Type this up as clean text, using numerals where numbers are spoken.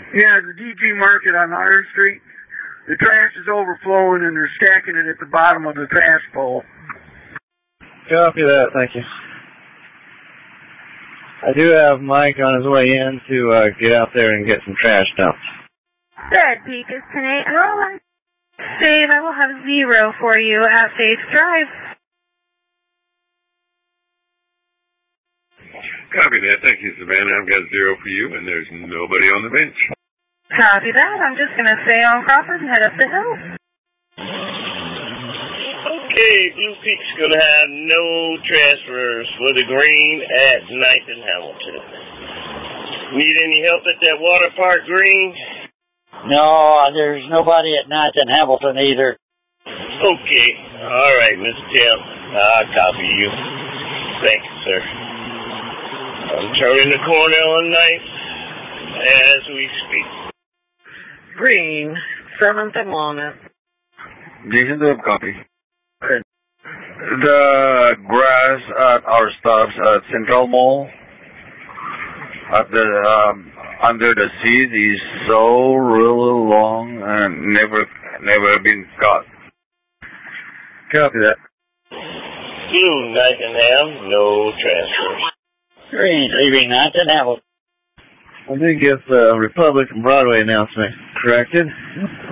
Yeah, the DG Market on Higher Street. The trash is overflowing and they're stacking it at the bottom of the trash pole. Copy that, thank you. I do have Mike on his way in to get out there and get some trash dumped. Dead Peak is 10-8. Oh, Dave, I will have 0 for you at Faith Drive. Copy that. Thank you, Savannah. I've got 0 for you, and there's nobody on the bench. Copy that. I'm just going to stay on Crawford and head up the hill. Okay, Blue Peak's going to have no transfers for the green at 9th and Hamilton. Need any help at that water park, Green? No, there's nobody at 9th and Hamilton either. Okay. All right, Mr. Tim. I'll copy you. Thank you, sir. I'm turning the corner on 9th as we speak. Green, 7th and Walnut. Jason, do copy. The grass at our stops at Central Mall at the under the seat is so really long and never been cut. Copy that. Blue, 9th and Ham, no transfers. Green, leaving 9th and Hamilton. I did get the Republic and Broadway announcement corrected.